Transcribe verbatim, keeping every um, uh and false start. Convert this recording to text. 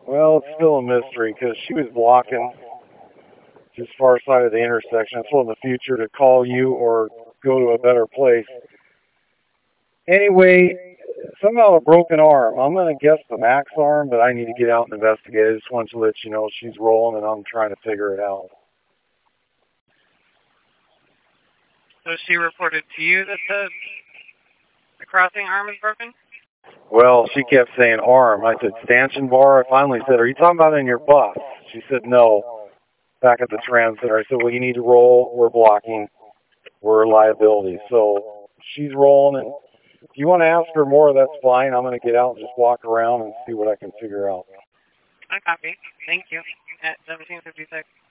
Well, it's still a mystery because she was blocking just far side of the intersection. I told in the future to call you or go to a better place. Anyway, somehow a broken arm. I'm going to guess the max arm, but I need to get out and investigate. I just wanted to let you know she's rolling and I'm trying to figure it out. So she reported to you that the, the crossing arm is broken? Well, she kept saying arm. I said stanchion bar. I finally said, are you talking about in your bus? She said no. Back at the tram center. I said, well, you need to roll. We're blocking. We're a liability. So she's rolling. And if you want to ask her more, that's fine. I'm going to get out and just walk around and see what I can figure out. I copy. Thank you. At seventeen fifty-six.